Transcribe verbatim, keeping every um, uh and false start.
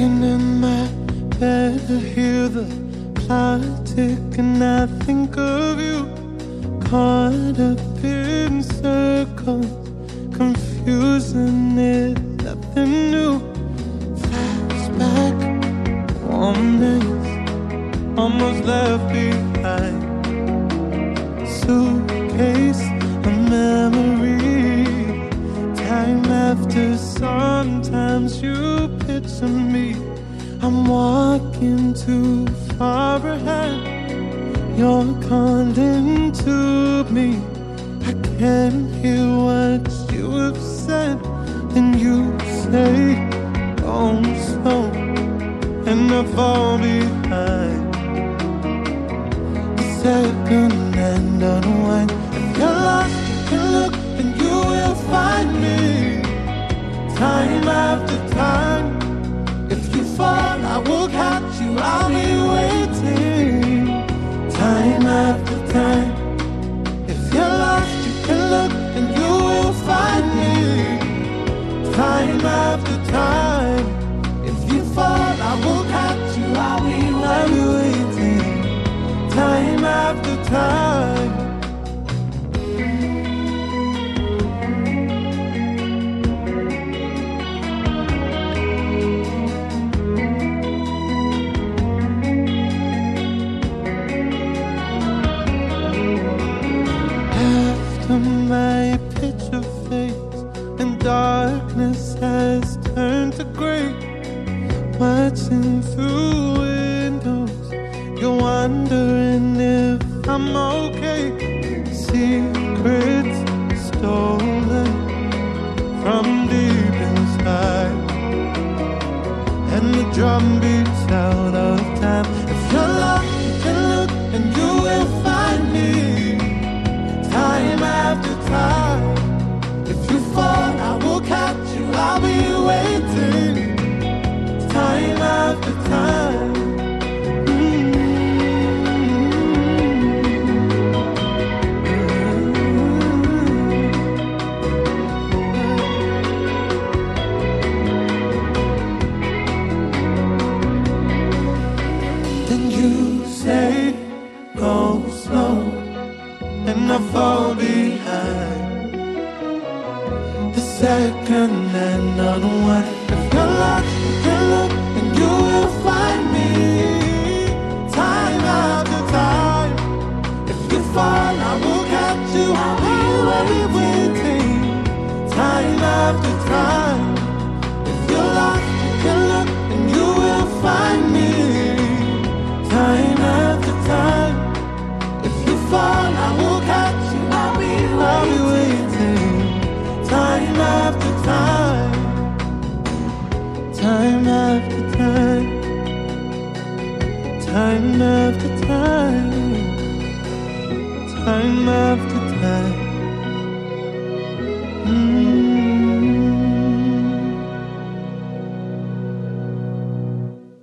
Laying in my bed, I hear the clock tick and I think of you. Caught up in circles, confusing it, nothing new. Flashback, warm days, almost left behind. Suitcase, a memory. Time after, sometimes you picture me. I'm walking too far ahead. You're calling to me. I can't hear what you have said. Then you say, oh, slow, and I fall behind. The second and unwind. If you're lost, you can look and you will find me. Time after time. If you fall, I will catch you. I'll be waiting. Time after time. If you're lost, you can look and you will find me. Time after time. If you fall, I will catch you. I'll be, I'll be waiting. Time after time. My picture fades and darkness has turned to gray. Watching through windows, you're wondering if I'm okay. Secrets stolen from deep inside, and the drum beats out of time. If you're lost, you can look and you will find me. Time after time. If you fall, I will catch you. I'll be waiting. Time after time. Mm-hmm. Then you say, go slow, and I fall behind. The second and unwind. If you're lost, you can look and you will find me. Time after time. If you fall, I will catch you. I'll be waiting. Time after time. If you're lost, you can look and you will find me. Time after time. If you fall, I will catch you. I'll be waiting. I'll be waiting. Time after time. Time after time. Time after time. Time after time.